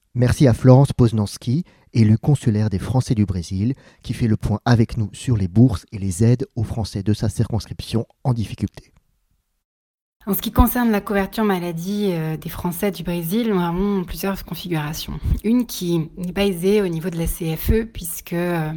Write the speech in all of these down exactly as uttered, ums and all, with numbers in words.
Merci à Florence Poznanski, élue consulaire des Français du Brésil, qui fait le point avec nous sur les bourses et les aides aux Français de sa circonscription en difficulté. En ce qui concerne la couverture maladie euh, des Français du Brésil, nous avons plusieurs configurations. Une qui n'est pas aisée au niveau de la C F E, puisque euh,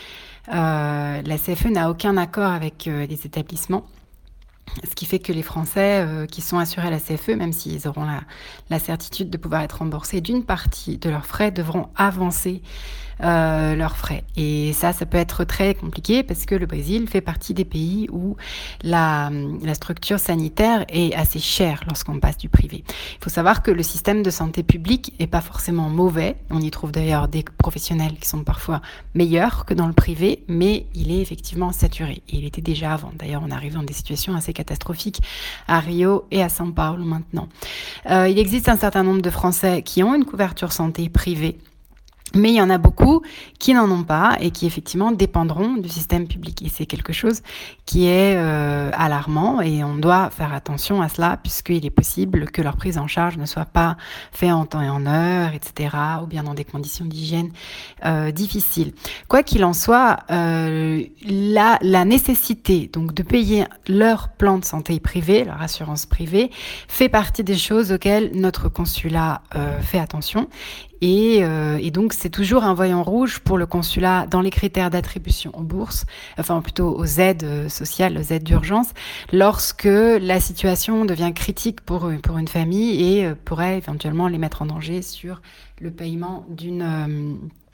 euh, la C F E n'a aucun accord avec euh, les établissements. Ce qui fait que les Français euh, qui sont assurés à la C F E, même s'ils auront la, la certitude de pouvoir être remboursés d'une partie de leurs frais, devront avancer euh, leurs frais. Et ça, ça peut être très compliqué parce que le Brésil fait partie des pays où la, la structure sanitaire est assez chère lorsqu'on passe du privé. Il faut savoir que le système de santé publique n'est pas forcément mauvais. On y trouve d'ailleurs des professionnels qui sont parfois meilleurs que dans le privé, mais il est effectivement saturé. Et il était déjà avant. D'ailleurs, on arrive dans des situations assez catastrophiques à Rio et à São Paulo maintenant. Euh, il existe un certain nombre de Français qui ont une couverture santé privée, mais il y en a beaucoup qui n'en ont pas et qui effectivement dépendront du système public. Et c'est quelque chose qui est euh, alarmant et on doit faire attention à cela puisqu'il est possible que leur prise en charge ne soit pas faite en temps et en heure, et cetera, ou bien dans des conditions d'hygiène euh, difficiles. Quoi qu'il en soit, euh, la, la nécessité donc de payer leur plan de santé privé, leur assurance privée, fait partie des choses auxquelles notre consulat euh, fait attention. Et, euh, et donc, c'est toujours un voyant rouge pour le consulat dans les critères d'attribution aux bourses, enfin plutôt aux aides sociales, aux aides d'urgence, lorsque la situation devient critique pour, pour une famille et pourrait éventuellement les mettre en danger sur le paiement d'une... Euh,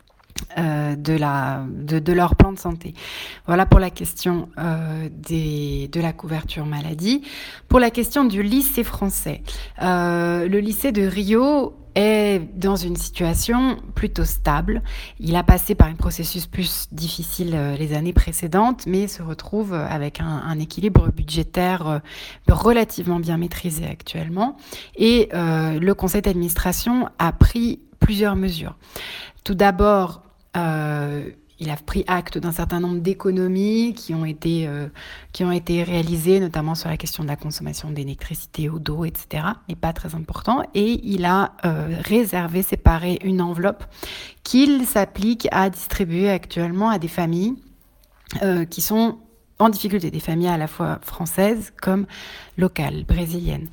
Euh, de, la, de, de leur plan de santé. Voilà pour la question euh, des, de la couverture maladie. Pour la question du lycée français, euh, le lycée de Rio est dans une situation plutôt stable. Il a passé par un processus plus difficile euh, les années précédentes, mais se retrouve avec un, un équilibre budgétaire euh, relativement bien maîtrisé actuellement. Et euh, le conseil d'administration a pris plusieurs mesures. Tout d'abord, euh, il a pris acte d'un certain nombre d'économies qui ont été, euh, qui ont été réalisées, notamment sur la question de la consommation d'électricité ou d'eau, et cetera, mais pas très important. Et il a euh, réservé, séparé une enveloppe qu'il s'applique à distribuer actuellement à des familles euh, qui sont en difficulté, des familles à la fois françaises comme locales, brésiliennes,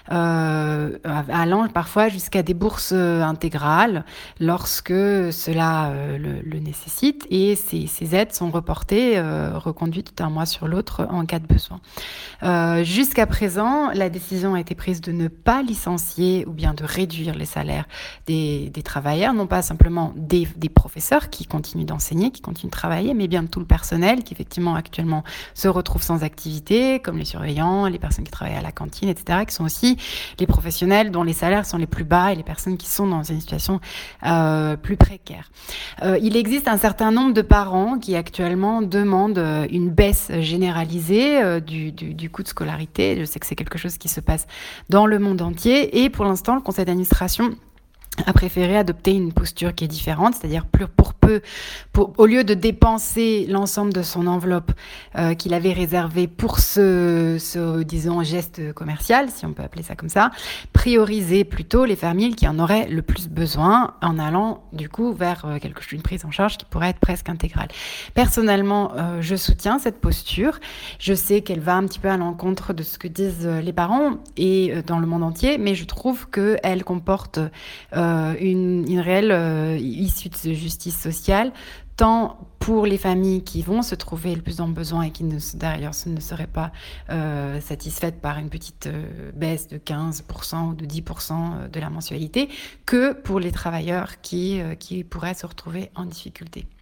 euh, allant parfois jusqu'à des bourses intégrales lorsque cela euh, le, le nécessite. Et ces, ces aides sont reportées, euh, reconduites d'un mois sur l'autre en cas de besoin. Euh, jusqu'à présent, la décision a été prise de ne pas licencier ou bien de réduire les salaires des, des travailleurs, non pas simplement des, des professeurs qui continuent d'enseigner, qui continuent de travailler, mais bien de tout le personnel qui effectivement actuellement se retrouvent sans activité, comme les surveillants, les personnes qui travaillent à la cantine, et cetera, qui sont aussi les professionnels dont les salaires sont les plus bas et les personnes qui sont dans une situation euh, plus précaire. Euh, il existe un certain nombre de parents qui actuellement demandent une baisse généralisée euh, du, du, du coût de scolarité. Je sais que c'est quelque chose qui se passe dans le monde entier et pour l'instant, le conseil d'administration a préféré adopter une posture qui est différente, c'est-à-dire plus pour peu, pour, au lieu de dépenser l'ensemble de son enveloppe euh, qu'il avait réservée pour ce, ce, disons, geste commercial, si on peut appeler ça comme ça, prioriser plutôt les familles qui en auraient le plus besoin en allant du coup vers euh, quelque chose, une prise en charge qui pourrait être presque intégrale. Personnellement, euh, je soutiens cette posture. Je sais qu'elle va un petit peu à l'encontre de ce que disent les parents et euh, dans le monde entier, mais je trouve qu'elle comporte euh, Une, une réelle euh, issue de justice sociale, tant pour les familles qui vont se trouver le plus en besoin et qui ne, d'ailleurs ne seraient pas euh, satisfaites par une petite euh, baisse de quinze pour cent ou de dix pour cent de la mensualité, que pour les travailleurs qui, euh, qui pourraient se retrouver en difficulté.